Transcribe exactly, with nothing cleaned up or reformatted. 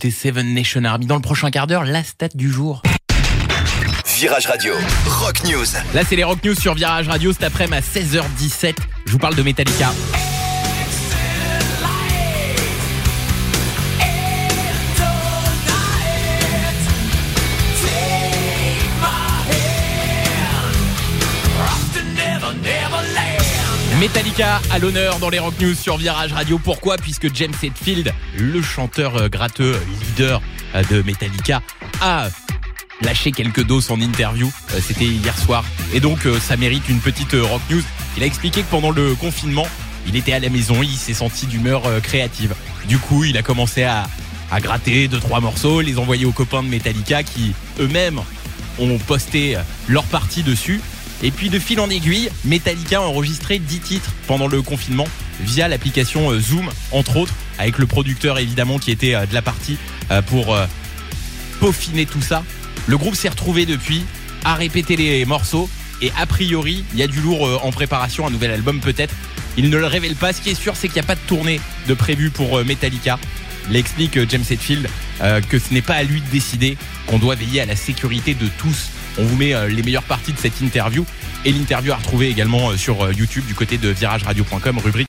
C'était Seven Nation Army. Dans le prochain quart d'heure, la stat du jour. Virage Radio, Rock News. Là, c'est les Rock News sur Virage Radio. Cet après-midi à seize heures dix-sept, je vous parle de Metallica. Metallica à l'honneur dans les Rock News sur Virage Radio. Pourquoi ? Puisque James Hetfield, le chanteur gratteux, leader de Metallica, a lâché quelques doses en interview. C'était hier soir. Et donc, ça mérite une petite Rock News. Il a expliqué que pendant le confinement, il était à la maison, il s'est senti d'humeur créative. Du coup, il a commencé à, à gratter deux, trois morceaux, les envoyer aux copains de Metallica qui, eux-mêmes, ont posté leur partie dessus. Et puis de fil en aiguille, Metallica a enregistré dix titres pendant le confinement via l'application Zoom, entre autres, avec le producteur évidemment qui était de la partie pour peaufiner tout ça. Le groupe s'est retrouvé depuis, a répété les morceaux et a priori, il y a du lourd en préparation, un nouvel album peut-être. Il ne le révèle pas. Ce qui est sûr, c'est qu'il n'y a pas de tournée de prévu pour Metallica. Il explique James Hetfield euh, que ce n'est pas à lui de décider, qu'on doit veiller à la sécurité de tous. On vous met euh, les meilleures parties de cette interview et l'interview à retrouver également euh, sur euh, YouTube du côté de virage radio point com, rubrique